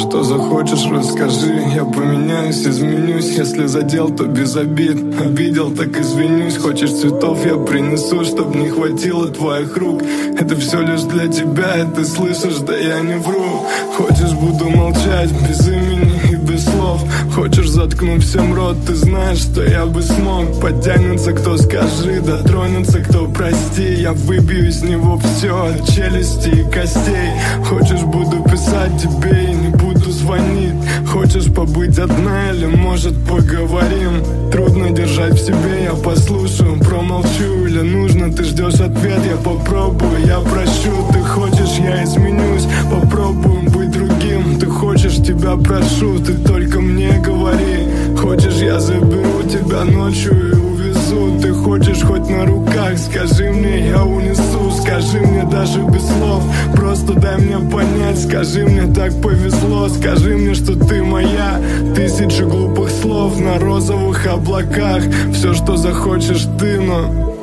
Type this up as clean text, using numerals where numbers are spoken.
что захочешь, расскажи. Я поменяюсь, изменюсь. Если задел, то без обид. Обидел, так извинюсь. Хочешь цветов, я принесу, чтоб не хватило твоих рук. Это все лишь для тебя, и ты слышишь, да я не вру. Хочешь, буду молчать без имени и без слов. Хочешь, заткну всем рот, ты знаешь, что я бы смог. Подтянется кто, скажи, дотронется кто, прости. Я выбью из него все, от челюсти и костей. Хочешь, буду писать тебе и не буду звонить. Хочешь побыть одна или может поговорим? Трудно держать в себе, я послушаю, промолчу. Или нужно, ты ждешь ответ, я попробую, я прощу. Ты хочешь, я изменюсь, попробуем быть другим. Ты хочешь, тебя прошу, ты только мне говори. Хочешь, я заберу тебя ночью и увезу. Ты хочешь хоть на руках, скажи мне, я унесу. Скажи мне даже без слов, просто дай мне понять. Скажи мне, так повезло, скажи мне, что ты моя. Тысячи глупых слов на розовых облаках. Все, что захочешь ты, но